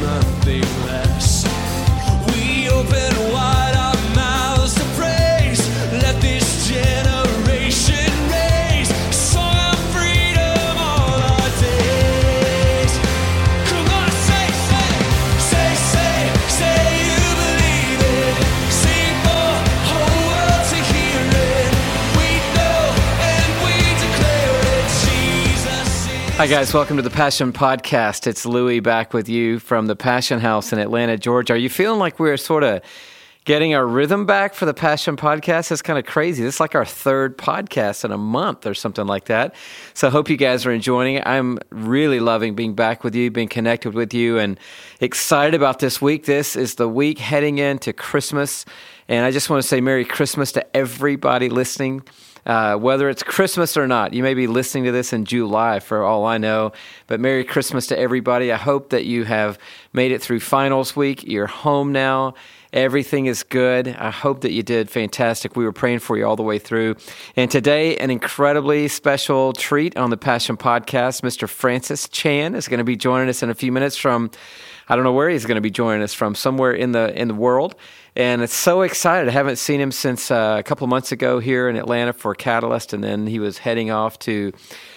nothing less. We open wide our mouths to praise. Let this generation raise a song of freedom all our days. Come on, say you believe it. Sing for the whole world to hear it. We know and we declare it. Jesus is. Hi, guys. Welcome to the Passion Podcast. It's Louie back with you from the Passion House in Atlanta, Georgia. Are you feeling like we're sort of getting our rhythm back for the Passion Podcast? It's kind of crazy. This is like our third podcast in a month or something like that. So I hope you guys are enjoying it. I'm really loving being back with you, being connected with you, and excited about this week. This is the week heading into Christmas, and I just want to say Merry Christmas to everybody listening. Whether it's Christmas or not, you may be listening to this in July for all I know, but Merry Christmas to everybody. I hope that you have made it through finals week. You're home now. Everything is good. I hope that you did fantastic. We were praying for you all the way through. And today, an incredibly special treat on the Passion Podcast. Mr. Francis Chan is going to be joining us in a few minutes from, I don't know where he's going to be joining us from, somewhere in the world. And it's so excited. I haven't seen him since a couple of months ago here in Atlanta for Catalyst, and then he was heading off to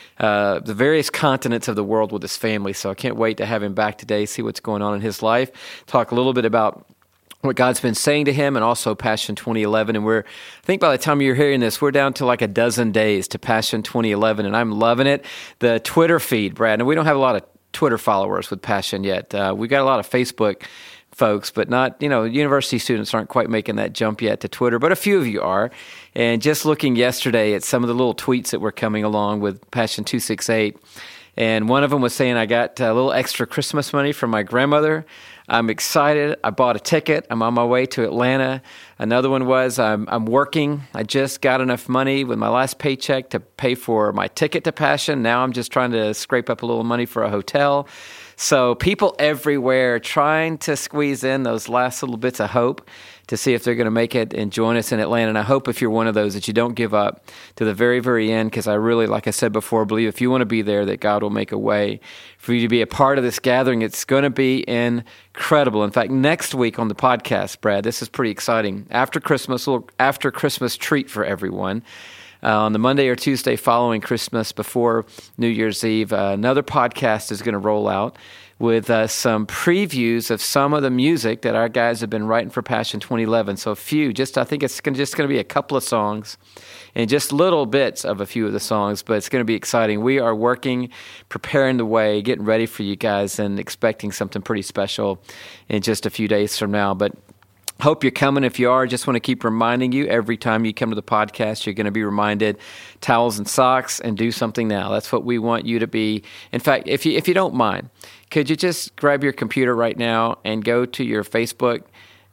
the various continents of the world with his family. So I can't wait to have him back today, see what's going on in his life, talk a little bit about what God's been saying to him, and also Passion 2011. And I think by the time you're hearing this, we're down to like a dozen days to Passion 2011, and I'm loving it. The Twitter feed, Brad, and we don't have a lot of Twitter followers with Passion yet. We got a lot of Facebook folks, but not, university students aren't quite making that jump yet to Twitter, but a few of you are. And just looking yesterday at some of the little tweets that were coming along with Passion 268, and one of them was saying, I got a little extra Christmas money from my grandmother. I'm excited. I bought a ticket. I'm on my way to Atlanta. Another one was, I'm working. I just got enough money with my last paycheck to pay for my ticket to Passion. Now I'm just trying to scrape up a little money for a hotel. So people everywhere trying to squeeze in those last little bits of hope to see if they're going to make it and join us in Atlanta. And I hope if you're one of those that you don't give up to the very, very end, because I really, like I said before, believe if you want to be there, that God will make a way for you to be a part of this gathering. It's going to be incredible. In fact, next week on the podcast, Brad, this is pretty exciting. After Christmas, a little after Christmas treat for everyone. On the Monday or Tuesday following Christmas, before New Year's Eve, another podcast is going to roll out with some previews of some of the music that our guys have been writing for Passion 2011. So I think it's just going to be a couple of songs and just little bits of a few of the songs, but it's going to be exciting. We are working, preparing the way, getting ready for you guys, and expecting something pretty special in just a few days from now. But hope you're coming. If you are, just want to keep reminding you every time you come to the podcast, you're going to be reminded towels and socks and do something now. That's what we want you to be. In fact, if you don't mind, could you just grab your computer right now and go to your Facebook?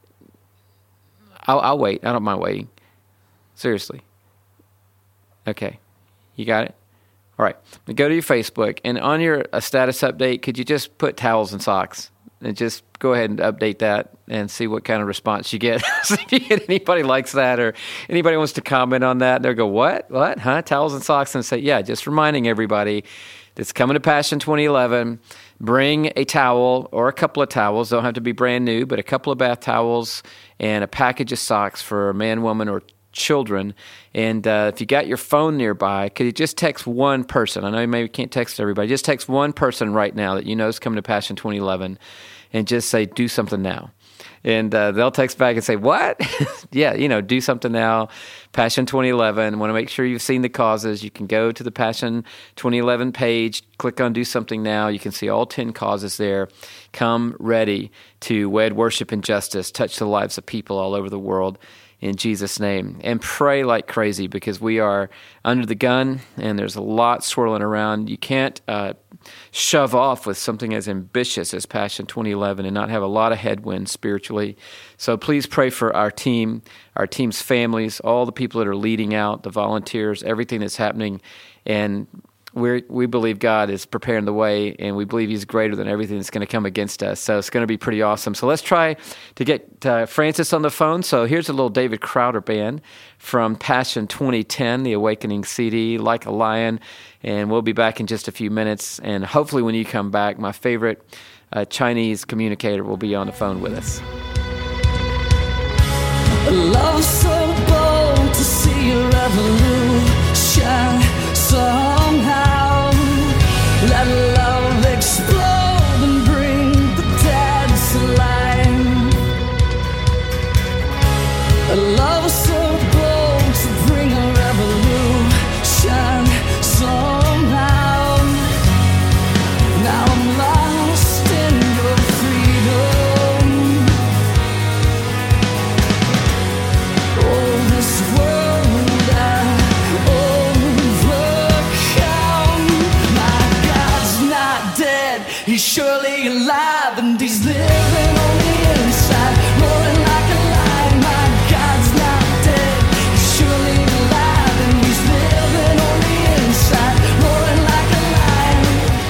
I'll wait. I don't mind waiting. Seriously. Okay. You got it? All right. Go to your Facebook, and on your status update, could you just put towels and socks? And just go ahead and update that and see what kind of response you get. See if you get anybody likes that, or anybody wants to comment on that. They'll go, what, huh? Towels and socks, and say, yeah, just reminding everybody that's coming to Passion 2011, bring a towel or a couple of towels. Don't have to be brand new, but a couple of bath towels and a package of socks for a man, woman, or children. And if you got your phone nearby, could you just text one person? I know you maybe can't text everybody. Just text one person right now that you know is coming to Passion 2011, and just say, do something now. And they'll text back and say, what? Yeah, do something now. Passion 2011. Want to make sure you've seen the causes. You can go to the Passion 2011 page, click on Do Something Now. You can see all 10 causes there. Come ready to wed, worship, and justice, touch the lives of people all over the world in Jesus' name. And pray like crazy, because we are under the gun and there's a lot swirling around. You can't shove off with something as ambitious as Passion 2011 and not have a lot of headwinds spiritually. So please pray for our team, our team's families, all the people that are leading out, the volunteers, everything that's happening. And we believe God is preparing the way, and we believe He's greater than everything that's going to come against us. So it's going to be pretty awesome. So let's try to get Francis on the phone. So here's a little David Crowder band from Passion 2010, the Awakening CD, Like a Lion. And we'll be back in just a few minutes. And hopefully when you come back, my favorite a Chinese communicator will be on the phone with us. Love so bold to see a revolution somehow. Let love explode and bring the dead to life. A love so bold to bring a revolution somehow. Now I'm lost in your freedom. Oh, this world I overcome. My God's not dead, he's surely alive, and he's living on the inside, roaring like a lion. My God's not dead, he's surely alive, and he's living on the inside, roaring like a lion.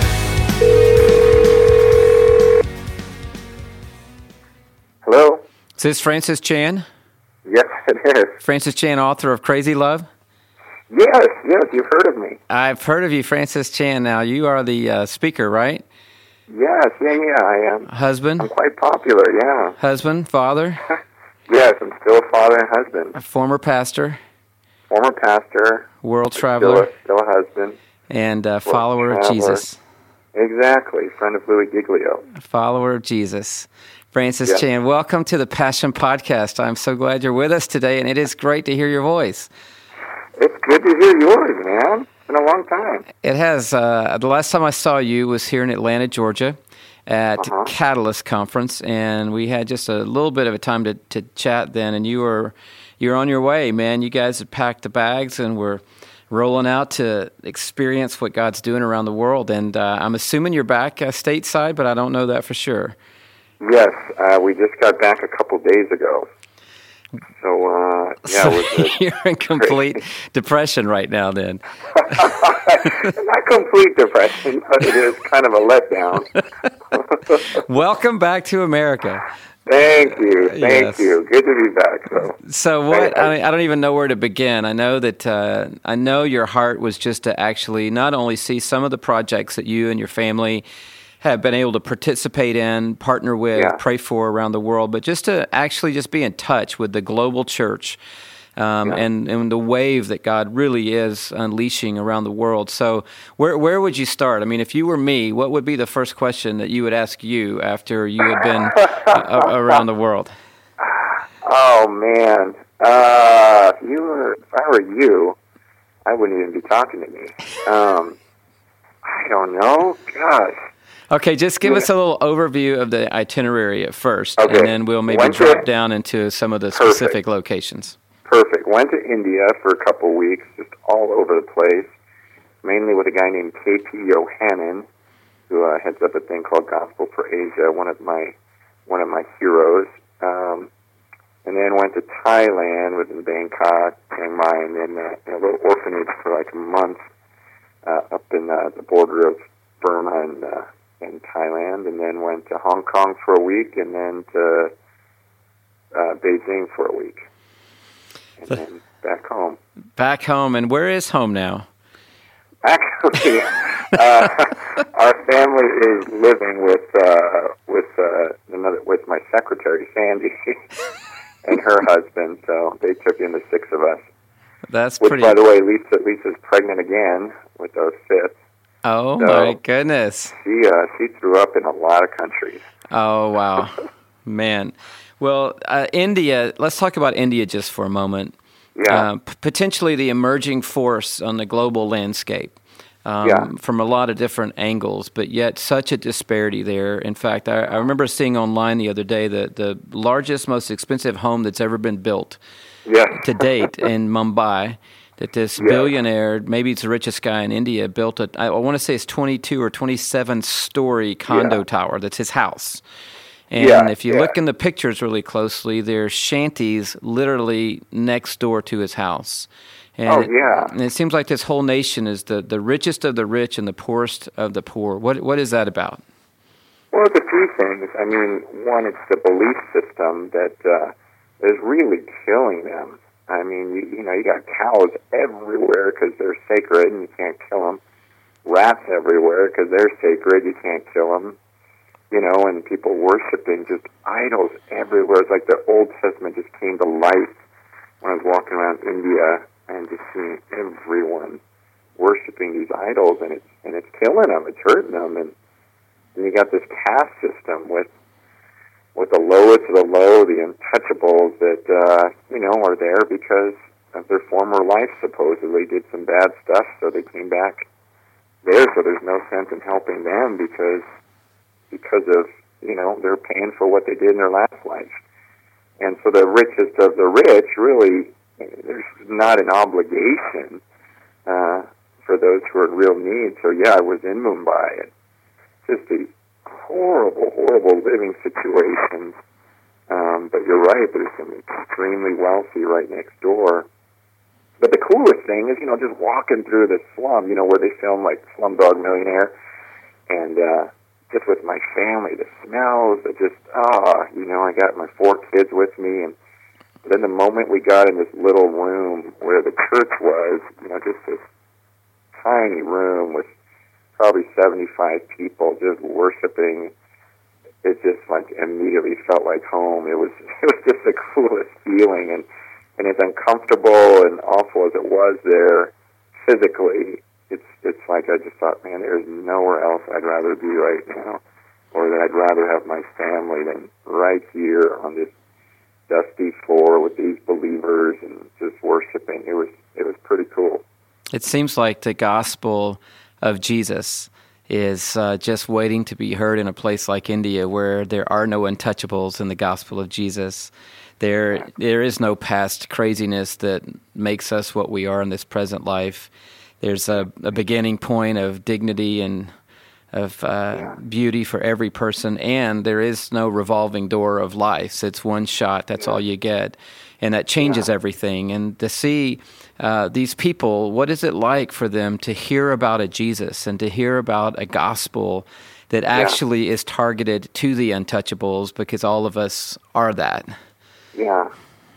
Hello? Is this Francis Chan? Yes, it is. Francis Chan, author of Crazy Love? Yes, you've heard of me. I've heard of you, Francis Chan. Now, you are the speaker, right? Yes, I am. Husband? I'm quite popular, yeah. Husband, father, Yes, I'm still a father and husband. a former pastor, Former pastor, world still traveler, a husband. and a follower of traveler. Jesus. Exactly, friend of Louis Giglio. A follower of Jesus. Francis Yeah. Chan, welcome to the Passion Podcast. I'm so glad you're with us today, and it is great to hear your voice. It's good to hear yours, man. It's been a long time. It has. The last time I saw you was here in Atlanta, Georgia, at Catalyst Conference, and we had just a little bit of a time to chat then, and you're on your way, man. You guys had packed the bags and were rolling out to experience what God's doing around the world, and I'm assuming you're back stateside, but I don't know that for sure. Yes, we just got back a couple days ago. So, So it was you're in complete depression right now then. not complete depression, but it is kind of a letdown. Welcome back to America. Thank you. Yes. Good to be back. So what? I mean, I don't even know where to begin. I know that I know your heart was just to actually not only see some of the projects that you and your family have been able to participate in, partner with, Yeah. pray for around the world, but just to actually just be in touch with the global church and the wave that God really is unleashing around the world. So where would you start? I mean, if you were me, what would be the first question that you would ask you after you had been around the world? Oh man, if I were you, I wouldn't even be talking to me. I don't know. Gosh. Okay, just give us a little overview of the itinerary at first, Okay. and then we'll maybe Went to- drop down into some of the specific locations. Perfect. Went to India for a couple weeks, just all over the place, mainly with a guy named K.P. Yohannan, who heads up a thing called Gospel for Asia, one of my heroes. And then went to Thailand, was in Bangkok, Chiang Mai, and then in a little orphanage for like a month up in the border of Burma and Thailand, and then went to Hong Kong for a week, and then to Beijing for a week, and then back home. Back home, and where is home now? Actually, our family is living with my secretary Sandy and her husband. So they took in the six of us. That's Which, pretty. by the way, Lisa's pregnant again with our fifth. Oh So- my goodness! She threw up in a lot of countries. Oh wow, man. Well, India. Let's talk about India just for a moment. Yeah. Potentially the emerging force on the global landscape. From a lot of different angles, but yet such a disparity there. In fact, I remember seeing online the other day the largest, most expensive home that's ever been built to date in Mumbai, that this billionaire, maybe it's the richest guy in India, built I want to say it's 22 or 27-story condo tower. That's his house. And if you look in the pictures really closely, there's shanties literally next door to his house. And and it seems like this whole nation is the richest of the rich and the poorest of the poor. What is that about? Well, it's a few things. I mean, one, it's the belief system that is really killing them. I mean, you got cows everywhere because they're sacred and you can't kill them. Rats everywhere because they're sacred, you can't kill them. and people worshiping just idols everywhere. It's like the Old Testament just came to life when I was walking around India and just seeing everyone worshiping these idols, and it's killing them, it's hurting them, and you got this caste system with the lowest of the low, the untouchables that are there because of their former life supposedly did some bad stuff, so they came back there. So there's no sense in helping them because of they're paying for what they did in their last life. And so the richest of the rich, really, there's not an obligation for those who are in real need. So yeah, I was in Mumbai, and just these horrible, horrible living situations. But you're right, there's some extremely wealthy right next door. But the coolest thing is, just walking through the slum, where they film like Slumdog Millionaire, and just with my family, the smells, I got my 4 kids with me, and then the moment we got in this little room where the church was, just this tiny room with probably 75 people just worshiping, it just like immediately felt like home. It was just the coolest feeling, and as uncomfortable and awful as it was there physically, it's like I just thought, man, there's nowhere else I'd rather be right now, or that I'd rather have my family than right here on this dusty floor with these believers and just worshiping. It was pretty cool. It seems like the gospel of Jesus is just waiting to be heard in a place like India, where there are no untouchables in the gospel of Jesus. There is no past craziness that makes us what we are in this present life. There's a beginning point of dignity and of beauty for every person, and there is no revolving door of life. So it's one shot, that's all you get, and that changes everything. And to see these people, what is it like for them to hear about a Jesus and to hear about a gospel that actually is targeted to the untouchables, because all of us are that. Yeah.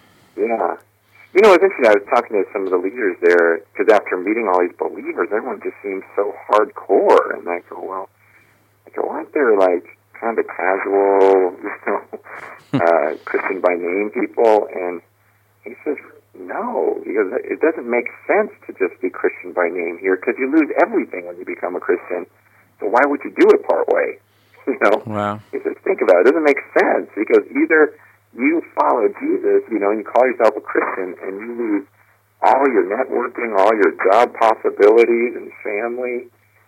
It's interesting, I was talking to some of the leaders there, because after meeting all these believers, everyone just seems so hardcore, and I go, aren't there like kind of casual, Christian by name people? And he says, no, because it doesn't make sense to just be Christian by name here, because you lose everything when you become a Christian, so why would you do it part way? Wow. He says, think about it, it doesn't make sense, because either you follow Jesus, and you call yourself a Christian, and you lose all your networking, all your job possibilities and family.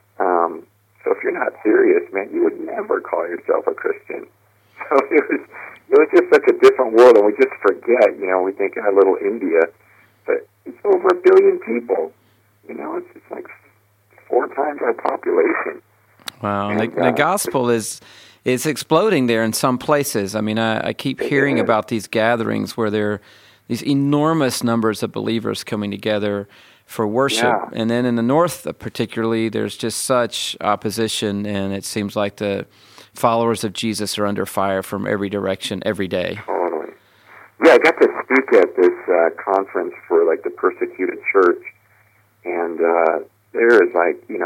So if you're not serious, man, you would never call yourself a Christian. So it was just such a different world, and we just forget, we think our little India, but it's over 1 billion people. It's like 4 times our population. Wow, and the gospel is exploding there in some places. I mean, I keep hearing about these gatherings where there are these enormous numbers of believers coming together for worship. Yeah. And then in the north particularly, there's just such opposition, and it seems like the followers of Jesus are under fire from every direction every day. Totally. Yeah, I got to speak at this conference for like the persecuted church, and there is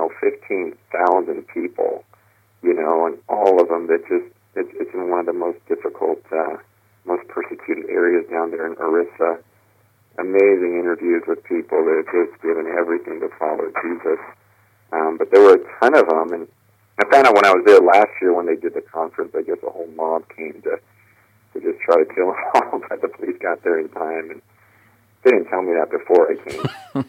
15,000 people, and all of them that just, it's in one of the most difficult, most persecuted areas down there in Orissa. Amazing interviews with people that have just given everything to follow Jesus. But there were a ton of them, and I found out when I was there last year when they did the conference, I guess a whole mob came to just try to kill them all, but the police got there in time, and they didn't tell me that before I came.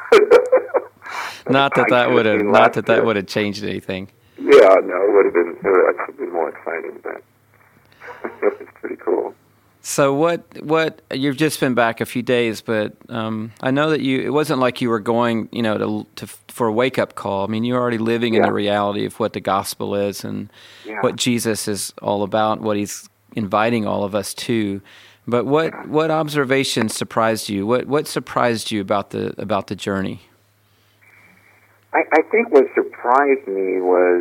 Not that would have changed anything. Yeah, no, it would have actually been more exciting, but it was pretty cool. So what you've just been back a few days, but I know that it wasn't like you were going, for a wake-up call. I mean, you're already living in the reality of what the gospel is and what Jesus is all about, what he's inviting all of us to. But what observations surprised you? What surprised you about the journey? I think what surprised me was,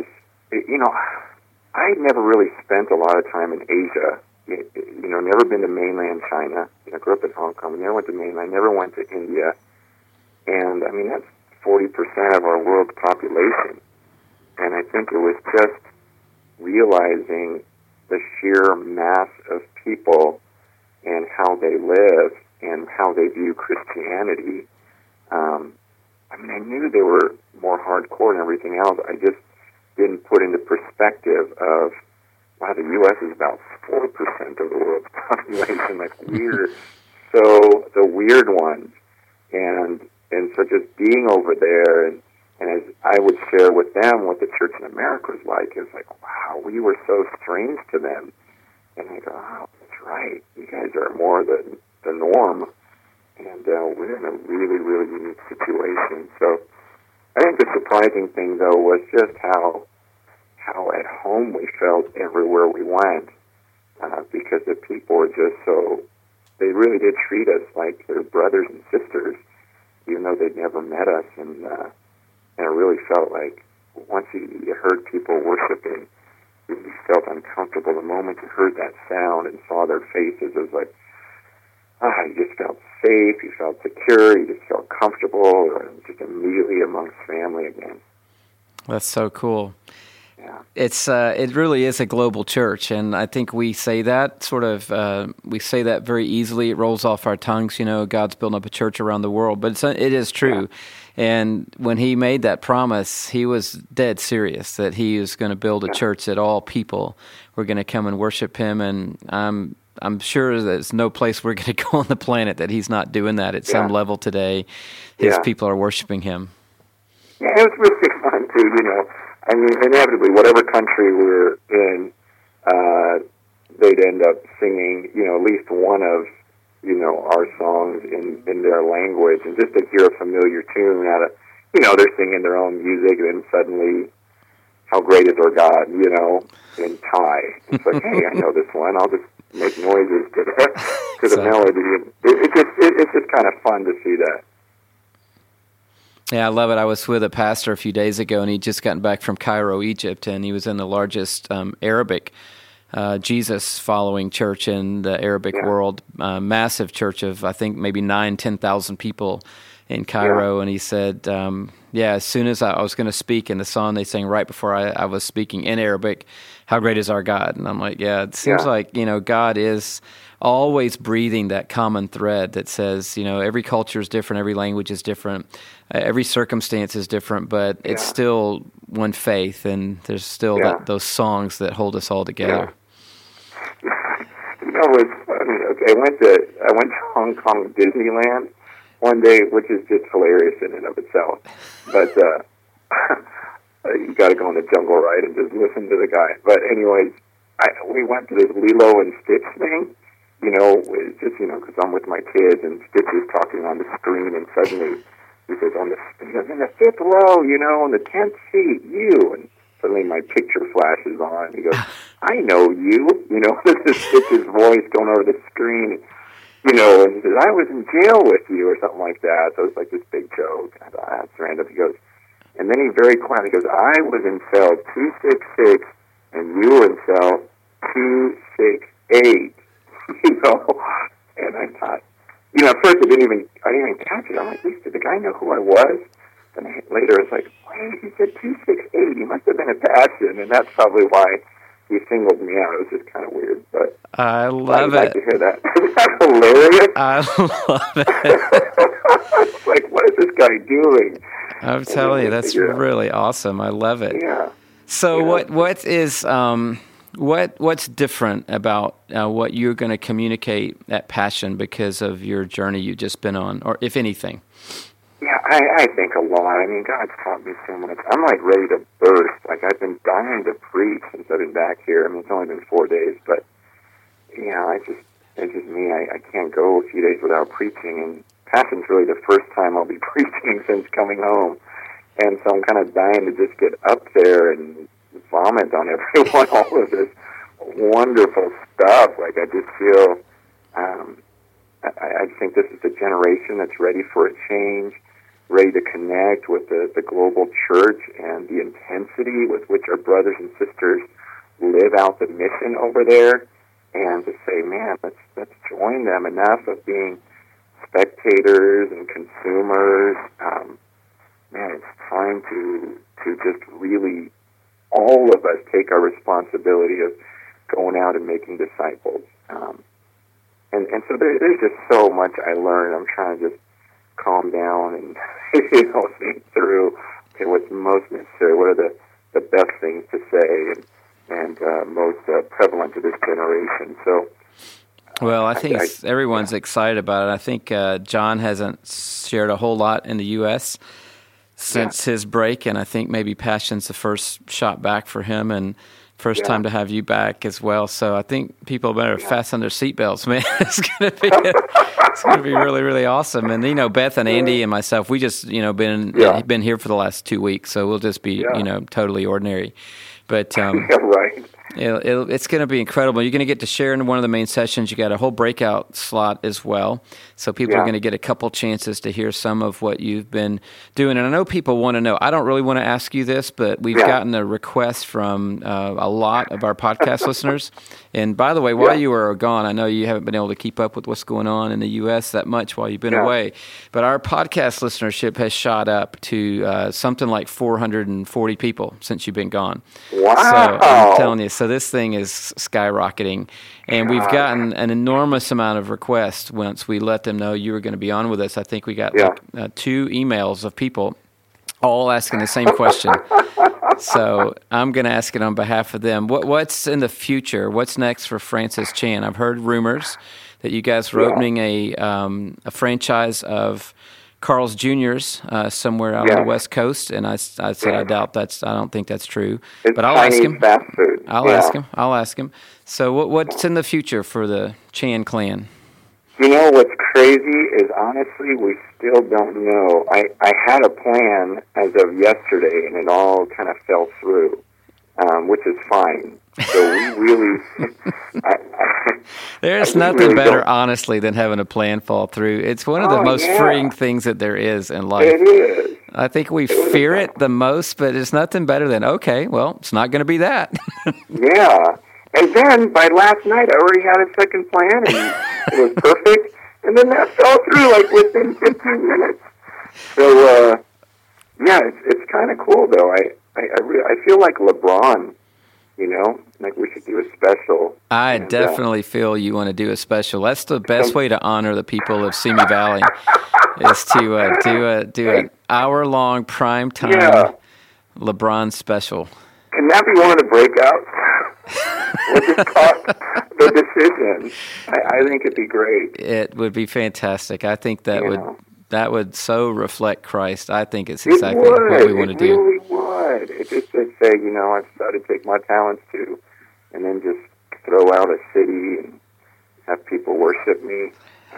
I never really spent a lot of time in Asia. Never been to mainland China. I grew up in Hong Kong. Never went to mainland. Never went to India. And, I mean, that's 40% of our world's population. And I think it was just realizing the sheer mass of people and how they live and how they view Christianity. I mean, I knew they were more hardcore than everything else. I just didn't put into perspective of, wow, the U.S. is about 4% of the world's population. Like, we're the weird ones. And so just being over there, and as I would share with them what the church in America was like, it's like, wow, we were so strange to them. And I go, oh, that's right. You guys are more the norm. And we're in a really, really unique situation. So I think the surprising thing, though, was just how at home we felt everywhere we went, because the people were just so, they really did treat us like their brothers and sisters, even though they'd never met us. And it really felt like once you heard people worshiping, you felt uncomfortable. The moment you heard that sound and saw their faces, it was like, you just felt safe, you felt secure, you just felt comfortable, just immediately amongst family again. That's so cool. Yeah. It really is a global church, and I think we say that we say that very easily. It rolls off our tongues, God's building up a church around the world, but it is true. Yeah. And when he made that promise, he was dead serious that he was going to build a church that all people were going to come and worship him, and I'm sure there's no place we're going to go on the planet that he's not doing that at some level today. His people are worshiping him. Yeah, it was really fun, too, I mean, inevitably, whatever country we're in, they'd end up singing, at least one of, our songs in their language. And just to hear a familiar tune out of, they're singing their own music, and then suddenly, how great is our God, in Thai. It's like, hey, I know this one. I'll just make noises to the melody. It's just kind of fun to see that. Yeah, I love it. I was with a pastor a few days ago, and he'd just gotten back from Cairo, Egypt, and he was in the largest Arabic Jesus-following church in the Arabic world, massive church of, I think, maybe 10,000 people in Cairo. And he said, as soon as I was going to speak in the song they sang right before I was speaking in Arabic, how great is our God? And I'm like, it seems like, God is always breathing that common thread that says, every culture is different, every language is different, every circumstance is different, but it's still one faith, and there's still those songs that hold us all together. It's funny. Okay, I went to Hong Kong Disneyland one day, which is just hilarious in and of itself. But you got to go on the jungle ride and just listen to the guy. But anyways, we went to this Lilo and Stitch thing. It's just because I'm with my kids, and Stitch is talking on the screen, and suddenly he says, in the fifth row, on the 10th seat, you. And suddenly my picture flashes on. He goes, I know you. This is Stitch's voice going over the screen. And he says, I was in jail with you, or something like that. So it's like this big joke. And I thought, that's random. He goes, and then he very quietly goes, I was in cell 266, and you were in cell 268. And I thought, at first I didn't even catch it. I'm like, did the guy know who I was? And later it's like, wait, he said 268. He must have been a passion, and that's probably why he singled me out. It was just kind of weird, but I love it. I'd like to hear that. Isn't that hilarious? I love it. It's like, what is this guy doing? I'm telling you, that's really awesome. I love it. Yeah. So what's different about what you're going to communicate at Passion because of your journey you've just been on, or if anything? Yeah, I think a lot. I mean, God's taught me so much. I'm like ready to burst. Like, I've been dying to preach since I've been back here. I mean, it's only been 4 days, but it's just me. I can't go a few days without preaching, and Passion's really the first time I'll be preaching since coming home. And so I'm kind of dying to just get up there and vomit on everyone, all of this wonderful stuff. Like, I just feel, I think this is a generation that's ready for a change, ready to connect with the global church and the intensity with which our brothers and sisters live out the mission over there, and to say, man, let's join them. Enough of being spectators and consumers. Man, it's time to just really all of us take our responsibility of going out and making disciples. And so there's just so much I learned. I'm trying to just calm down and think through what's most necessary. What are the best things to say and most prevalent to this generation? So. Well, I think everyone's excited about it. I think John hasn't shared a whole lot in the U.S. since his break, and I think maybe Passion's the first shot back for him and first time to have you back as well. So I think people better fasten their seatbelts, man. It's going to be really, really awesome. And Beth and Andy and myself, we just been here for the last 2 weeks, so we'll just be totally ordinary. But right. It's going to be incredible. You're going to get to share in one of the main sessions. You got a whole breakout slot as well. So people are going to get a couple chances to hear some of what you've been doing. And I know people want to know. I don't really want to ask you this, but we've gotten a request from a lot of our podcast listeners. And by the way, while you were gone, I know you haven't been able to keep up with what's going on in the U.S. that much while you've been away. But our podcast listenership has shot up to something like 440 people since you've been gone. Wow. So I'm telling you, so this thing is skyrocketing. And we've gotten an enormous amount of requests once we let them know you were going to be on with us. I think we got 2 emails of people all asking the same question. So I'm going to ask it on behalf of them. What's in the future? What's next for Francis Chan? I've heard rumors that you guys were opening a franchise of Carl's Jr.'s somewhere out on the West Coast, and I said I don't think that's true. It's but I'll ask him. Fast food. I'll ask him. So what's in the future for the Chan clan? What's crazy is honestly we still don't know. I had a plan as of yesterday, and it all kind of fell through, which is fine. So we really... There's nothing better, honestly, than having a plan fall through. It's one of the most freeing things that there is in life. It is. I think we fear it the most, but it's nothing better than, okay, well, it's not going to be that. Yeah. And then, by last night, I already had a second plan, and it was perfect. And then that fell through, within 15 minutes. So, it's kind of cool, though. I feel like LeBron, like we should do a special. I definitely feel you want to do a special. That's the best way to honor the people of Simi Valley, is to do an hour-long primetime LeBron special. Can that be one of the breakouts? We'll just talk the decision. I think it'd be great. It would be fantastic. I think that would so reflect Christ. I think it's exactly what we want to do. It really would. It just say, I've started to take my talents too, and then just throw out a city and have people worship me.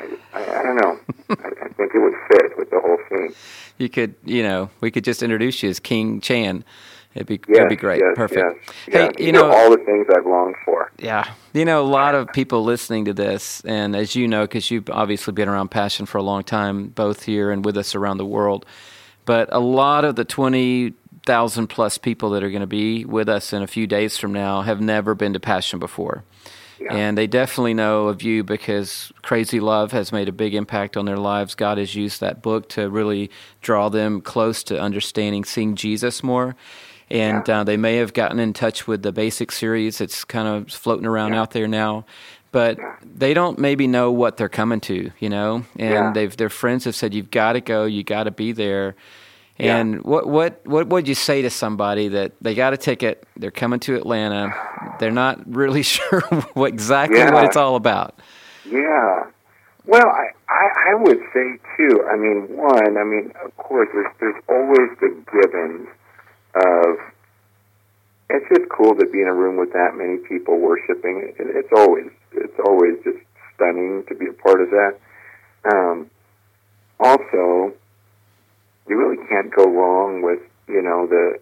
I don't know. I think it would fit with the whole thing. You could, we could just introduce you as King Chan. It'd be great. Yes, perfect. Yes. Hey, all the things I've longed for. Yeah. A lot of people listening to this, and as you know, because you've obviously been around Passion for a long time, both here and with us around the world, but a lot of the 20,000 plus people that are going to be with us in a few days from now have never been to Passion before. Yeah. And they definitely know of you because Crazy Love has made a big impact on their lives. God has used that book to really draw them close to understanding, seeing Jesus more. And they may have gotten in touch with the Basic series. It's kind of floating around out there now. But they don't maybe know what they're coming to, And their friends have said, you've got to go, you got to be there. And what would you say to somebody that they got a ticket, they're coming to Atlanta, they're not really sure what it's all about? Yeah. Well, I would say, too, of course, there's always the givens of, it's just cool to be in a room with that many people worshiping. It's always just stunning to be a part of that. Also, you really can't go wrong with the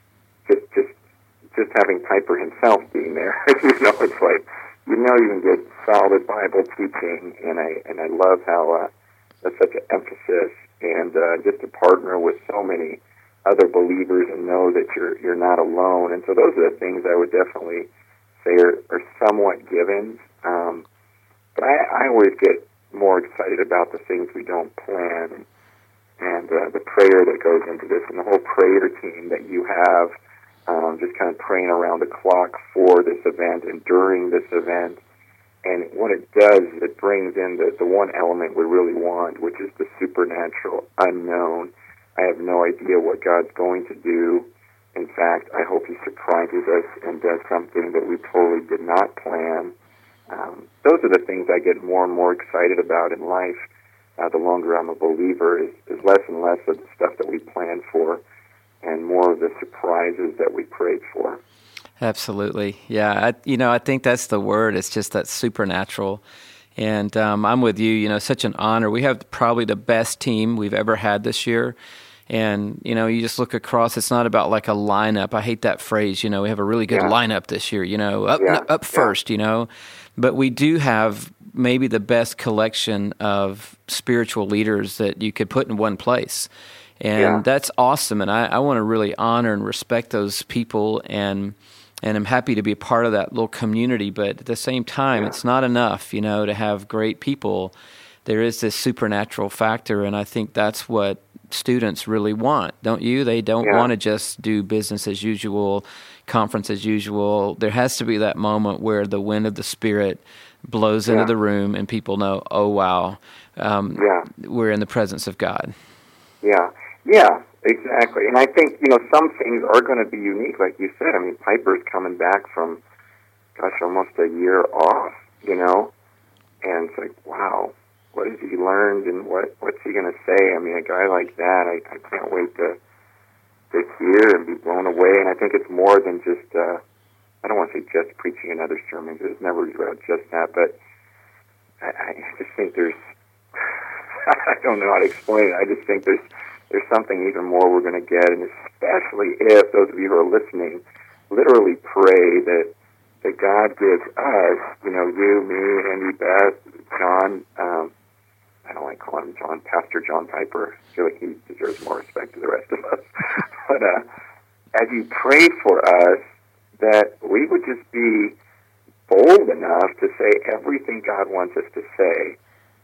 just having Piper himself being there. It's like you can get solid Bible teaching, and I love how that's such an emphasis, and just to partner with so many other believers and know that you're not alone. And so those are the things I would definitely say are somewhat givens. But I always get more excited about the things we don't plan and the prayer that goes into this and the whole prayer team that you have just kind of praying around the clock for this event and during this event. And what it does is it brings in the one element we really want, which is the supernatural, unknown. I have no idea what God's going to do. In fact, I hope He surprises us and does something that we totally did not plan. Those are the things I get more and more excited about in life. The longer I'm a believer, is less and less of the stuff that we planned for and more of the surprises that we prayed for. Absolutely. Yeah. I think that's the word. It's just that supernatural. And I'm with you. Such an honor. We have probably the best team we've ever had this year. And, you just look across, it's not about like a lineup. I hate that phrase. We have a really good lineup this year, up first, But we do have maybe the best collection of spiritual leaders that you could put in one place. And that's awesome. And I want to really honor and respect those people. And I'm happy to be a part of that little community. But at the same time, it's not enough, to have great people. There is this supernatural factor. And I think that's what students really want, don't you? They don't want to just do business as usual, conference as usual. There has to be that moment where the wind of the Spirit blows into the room and people know, oh, wow, we're in the presence of God. Yeah, exactly. And I think, some things are going to be unique, like you said. I mean, Piper's coming back from, almost a year off, and it's like, wow. What has he learned, and what's he going to say? I mean, a guy like that, I can't wait to hear and be blown away. And I think it's more than just, I don't want to say just preaching another sermon, because it's never about just that, but I just think there's, I don't know how to explain it. I just think there's something even more we're going to get, and especially if those of you who are listening literally pray that God gives us, you, me, Andy, Beth, John, I don't like calling him John, Pastor John Piper. I feel like he deserves more respect to the rest of us. But as you pray for us, that we would just be bold enough to say everything God wants us to say,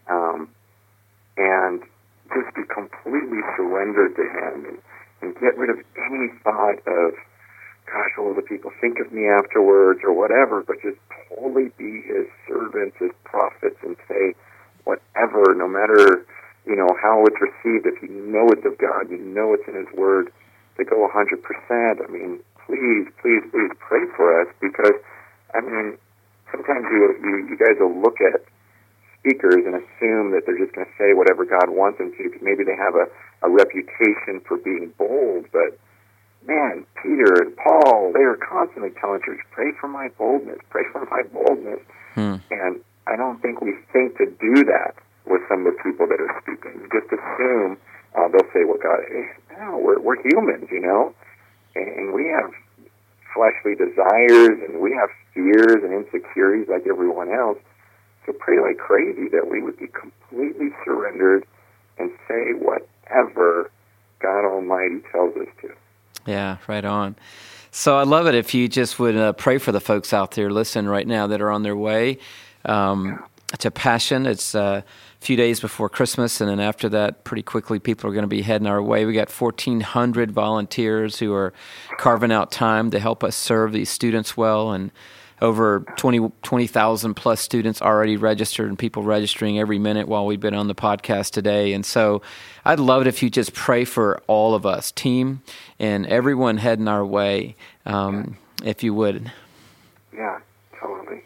and just be completely surrendered to Him, and get rid of any thought of, gosh, what will the people think of me afterwards or whatever, but just totally be His servants, His prophets, and say whatever, no matter, how it's received. If you know it's of God, you know it's in His Word, to go 100%. I mean, please pray for us, because, I mean, sometimes you guys will look at speakers and assume that they're just going to say whatever God wants them to, because maybe they have a reputation for being bold, but man, Peter and Paul, they were constantly telling church, pray for my boldness, pray for my boldness. And I don't think we think to do that with some of the people that are speaking. You just assume they'll say, well, God, no, we're humans, and we have fleshly desires, and we have fears and insecurities like everyone else. So pray like crazy that we would be completely surrendered and say whatever God Almighty tells us to. Yeah, right on. So I love it if you just would pray for the folks out there listening right now that are on their way to Passion. It's a few days before Christmas, and then after that, pretty quickly, people are going to be heading our way. We got 1,400 volunteers who are carving out time to help us serve these students well, and over 20,000 plus students already registered, and people registering every minute while we've been on the podcast today. And so I'd love it if you just pray for all of us, team, and everyone heading our way, if you would. Yeah, totally.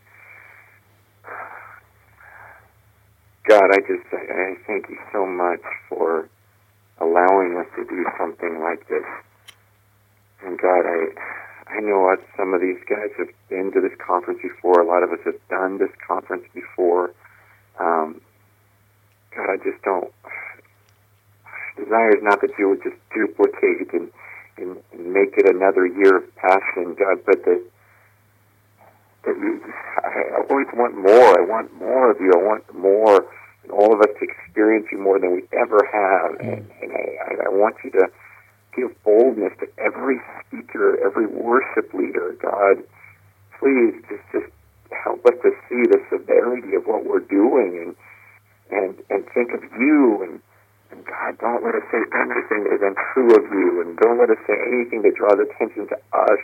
God, I thank you so much for allowing us to do something like this. And God, I know what some of these guys have been to this conference before. A lot of us have done this conference before. God, I just don't. Desire is not that you would just duplicate and make it another year of Passion, God, but that I always want more. I want more of you. I want more, and all of us to experience you more than we ever have. And I want you to give boldness to every speaker, every worship leader. God, please just help us to see the severity of what we're doing, and think of you, and God, don't let us say anything that is untrue of you, and don't let us say anything that draws attention to us.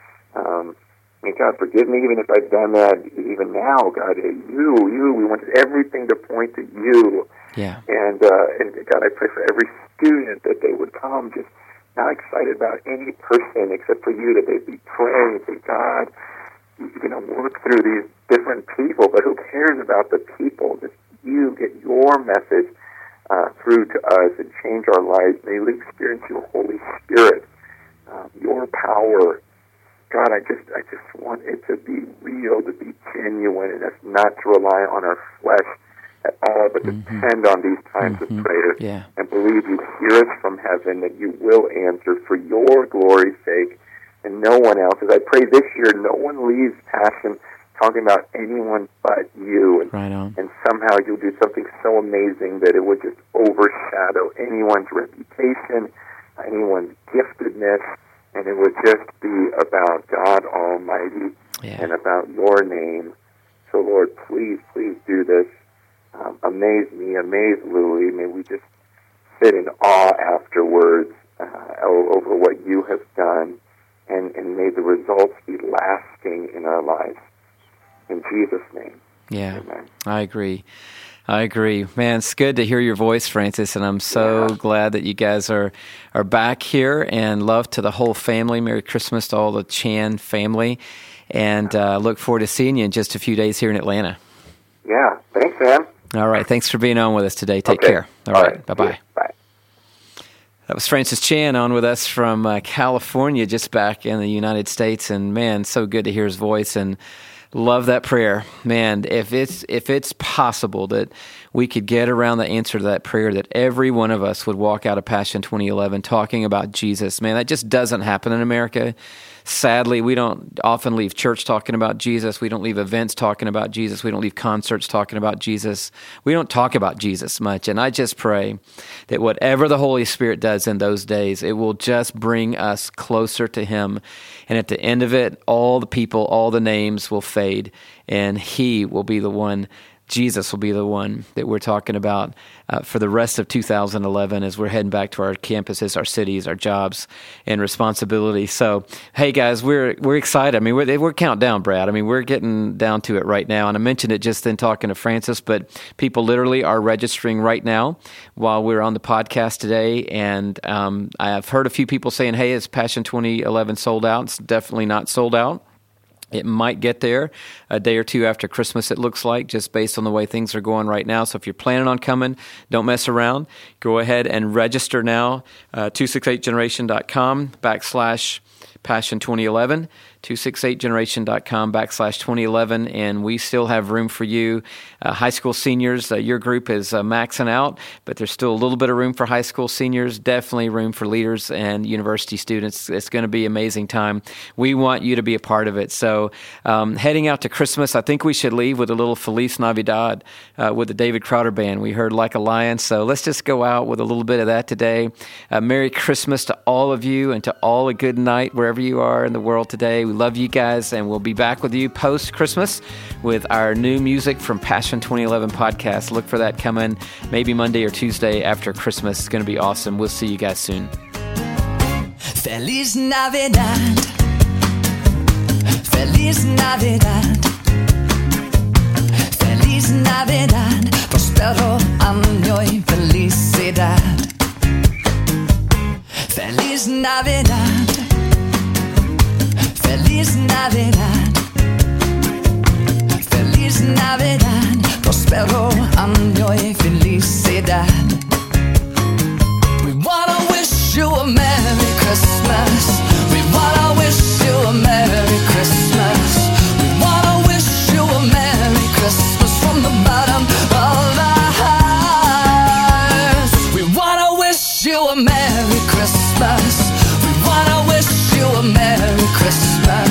God, forgive me even if I've done that even now, God. We want everything to point to you. Yeah. And God, I pray for every student that they would come just not excited about any person except for you, that they'd be praying, say, God, you're going to work through these different people, but who cares about the people? Just you get your message through to us and change our lives. May we experience your Holy Spirit, your power. God, I just want it to be real, to be genuine, and us not to rely on our flesh at all, but depend on these times of prayer and believe you hear us from heaven, that you will answer for your glory's sake and no one else. As I pray this year, no one leaves Passion talking about anyone but you. And, right on. And somehow you'll do something so amazing that it would just overshadow anyone's reputation, anyone's giftedness, and it would just be about God Almighty and about your name. So, Lord, please do this. Amaze me, amaze Louie. May we just sit in awe afterwards over what you have done, and may the results be lasting in our lives. In Jesus' name. Yeah, amen. I agree. Man, it's good to hear your voice, Francis, and I'm so glad that you guys are back here, and love to the whole family. Merry Christmas to all the Chan family, and look forward to seeing you in just a few days here in Atlanta. Yeah, thanks, Sam. All right, thanks for being on with us today. Take care. All right, bye-bye. Yeah, bye. That was Francis Chan on with us from California, just back in the United States, and man, so good to hear his voice, and love that prayer. Man, if it's possible that we could get around the answer to that prayer, that every one of us would walk out of Passion 2011 talking about Jesus, man, that just doesn't happen in America. Sadly, we don't often leave church talking about Jesus. We don't leave events talking about Jesus. We don't leave concerts talking about Jesus. We don't talk about Jesus much. And I just pray that whatever the Holy Spirit does in those days, it will just bring us closer to Him. And at the end of it, all the people, all the names will fade, and He will be the one. Jesus will be the one that we're talking about for the rest of 2011 as we're heading back to our campuses, our cities, our jobs, and responsibilities. So, hey guys, we're excited. I mean, we're counting down, Brad. I mean, we're getting down to it right now. And I mentioned it just then talking to Francis, but people literally are registering right now while we're on the podcast today. And I've heard a few people saying, hey, is Passion 2011 sold out? It's definitely not sold out. It might get there a day or two after Christmas, it looks like, just based on the way things are going right now. So if you're planning on coming, don't mess around. Go ahead and register now, 268generation.com/Passion 2011, 268generation.com/2011, and we still have room for you. High school seniors, your group is maxing out, but there's still a little bit of room for high school seniors, definitely room for leaders and university students. It's going to be an amazing time. We want you to be a part of it. So heading out to Christmas, I think we should leave with a little Feliz Navidad with the David Crowder Band. We heard Like a Lion, so let's just go out with a little bit of that today. Merry Christmas to all of you, and to all a good night wherever you are in the world today. We love you guys, and we'll be back with you post-Christmas with our new music from Passion 2011 podcast. Look for that coming maybe Monday or Tuesday after Christmas. It's going to be awesome. We'll see you guys soon. Feliz Navidad. Feliz Navidad. Feliz Navidad. Prospero año y felicidad. Feliz Navidad. Feliz Navidad. Feliz Navidad. Prospero año y felicidad. We wanna wish you a Merry Christmas. We wanna wish you a Merry Christmas. We wanna wish you a Merry Christmas from the bottom of our hearts. We wanna wish you a Merry Christmas. We wanna wish you a Merry Christmas.